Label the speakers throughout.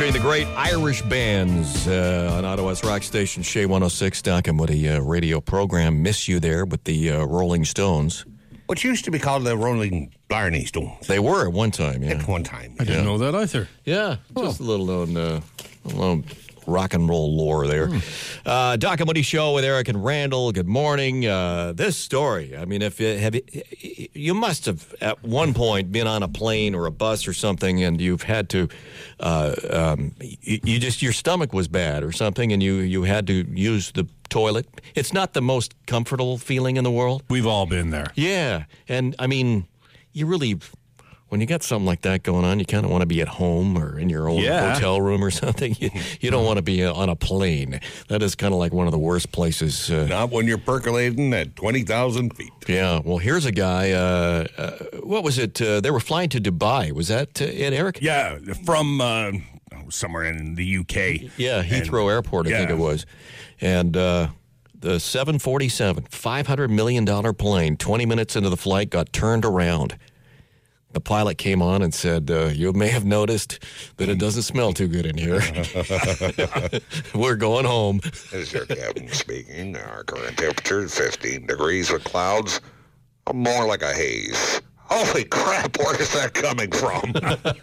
Speaker 1: featuring the great Irish bands on Ottawa's rock station, Shea 106, Doc and Woody radio program. Miss you there with the Rolling Stones.
Speaker 2: Which used to be called the Rolling Blarney Stones.
Speaker 1: They were at one time, yeah.
Speaker 2: At one time.
Speaker 3: I didn't know that either.
Speaker 1: Yeah, just a little known rock and roll lore there. Doc and Woody Show with Eric and Randall. Good morning. This story, I mean, if you must have at one point been on a plane or a bus or something, and you've had to, your stomach was bad or something, and you had to use the toilet. It's not the most comfortable feeling in the world.
Speaker 3: We've all been there.
Speaker 1: Yeah, and I mean, you really, when you got something like that going on, you kind of want to be at home or in your own hotel room or something. You don't want to be on a plane. That is kind of like one of the worst places.
Speaker 2: Not when you're percolating at 20,000 feet.
Speaker 1: Yeah, well, here's a guy, what was it? They were flying to Dubai. Was that it, Eric?
Speaker 3: Yeah, from somewhere in the UK.
Speaker 1: Yeah, Heathrow Airport, I think it was. And the 747, $500 million plane, 20 minutes into the flight, got turned around. The pilot came on and said, you may have noticed that it doesn't smell too good in here. We're going home.
Speaker 4: This is your captain speaking. Our current temperature is 15 degrees with clouds, more like a haze. Holy crap, where is that coming from?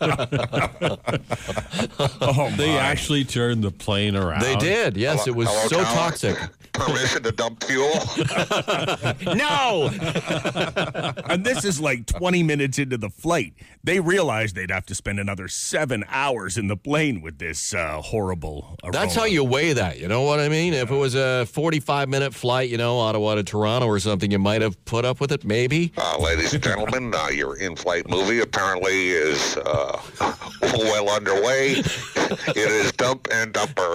Speaker 3: They actually turned the plane around.
Speaker 1: They did, yes. It was so toxic.
Speaker 4: Permission to dump fuel?
Speaker 1: No!
Speaker 5: And this is like 20 minutes into the flight. They realized they'd have to spend another 7 hours in the plane with this horrible aroma.
Speaker 1: That's how you weigh that, you know what I mean? If it was a 45-minute flight, Ottawa to Toronto or something, you might have put up with it, maybe.
Speaker 4: Ladies and gentlemen, your in-flight movie apparently is well underway. It is Dump and Dumper.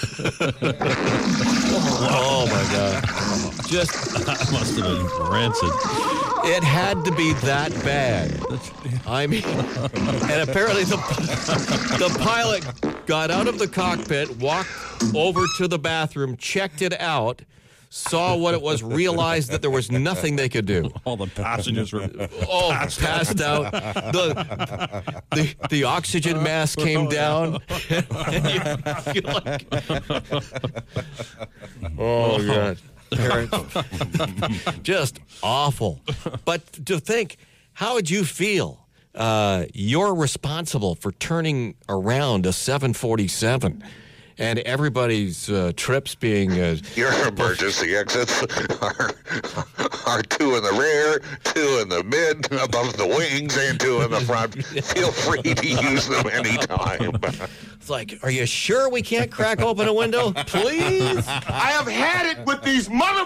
Speaker 1: Oh, my God.
Speaker 3: That must have been rancid.
Speaker 1: It had to be that bad. I mean, and apparently the pilot got out of the cockpit, walked over to the bathroom, checked it out, saw what it was, realized that there was nothing they could do.
Speaker 3: All the passengers were
Speaker 1: passed out. The oxygen mask came down. Oh, God. Just awful. But to think, how would you feel? You're responsible for turning around a 747. And everybody's trips being...
Speaker 4: Your emergency exits are two in the rear, two in the mid, above the wings, and two in the front. Feel free to use them anytime.
Speaker 1: It's like, are you sure we can't crack open a window? Please?
Speaker 6: I have had it with these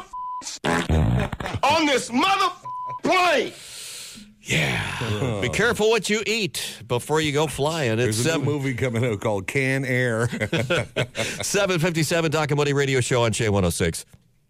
Speaker 6: on this plane.
Speaker 1: Yeah. Be careful what you eat before you go flying.
Speaker 2: There's a new movie coming out called Can Air.
Speaker 1: 7:57 Doc and Woody Radio Show on Shea 106.